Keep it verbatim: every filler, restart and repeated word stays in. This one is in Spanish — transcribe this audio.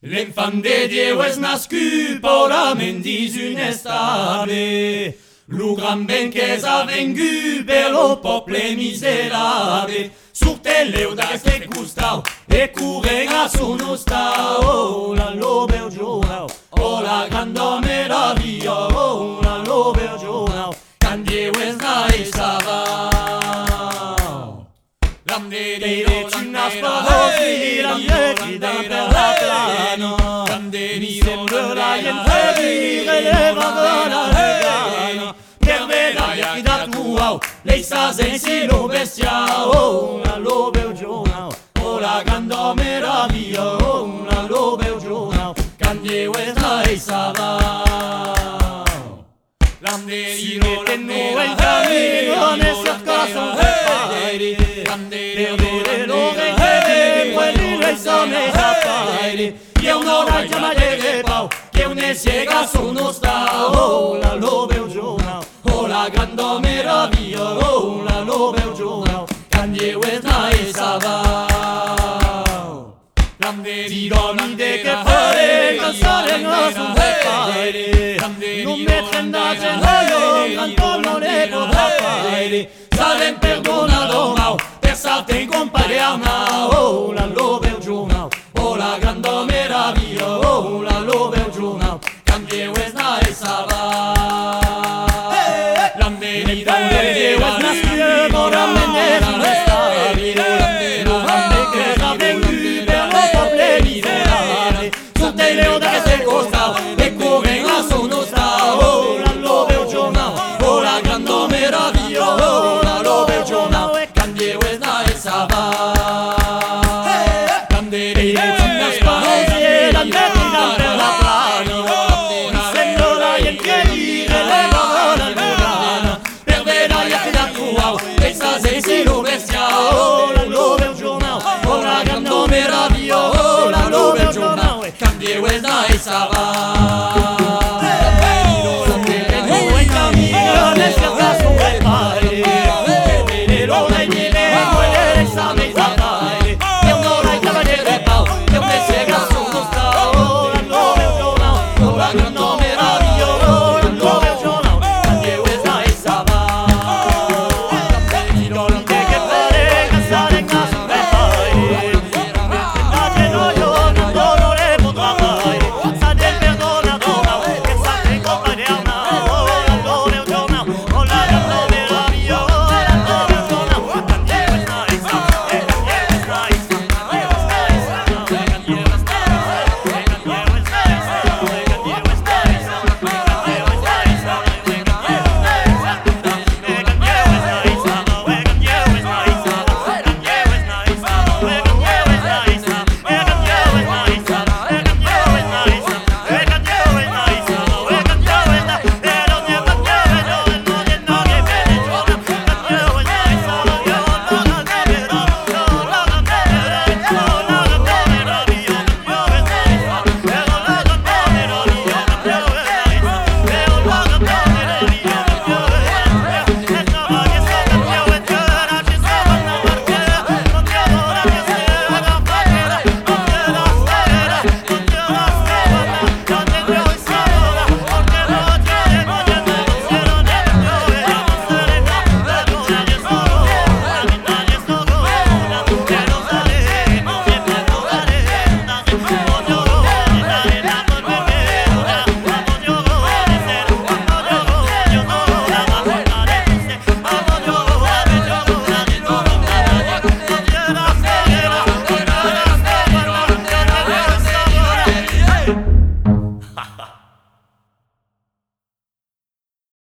L'infant de Dieu és nascut purament dins un estable. Lo gran ben que és avengut per lo poble miserable. Surteu d'aquest costat e corrent a son hostal. Oh, la l'obel jornal, oh, la gran meravilla. Oh, la l'obel jornal, quand Dieu és naixava. Direct una spadina crida per la plana. Mi sembra entrare elevata la regana. Per vedere chi da tua, lei sa sensi lo bestia. Oh, la l'obel giornal, oh, la grande meraviglia. Oh, la l'obel giornal, quand Dieu és naixava. Si mettendo in cammino nel caso hey, perdere l'orecchie, quelli noi sono i affari. Che un'ora chiamare che pau, che un siega sono sta. Oh, la l'obel giornal, oh, la grande meraviglia. Oh, la l'obel giornal, quand Dieu és naixava. Tirami che fare, cansare non sono fare. Non mettere da gennaio, tanto non ne potrà fare. Sarem perdonato mau, per saltare in compagnia. Oh, la l'obel giornal, oh, la grande meraviglia. Oh, la l'obel giornal, quand Dieu és naixava.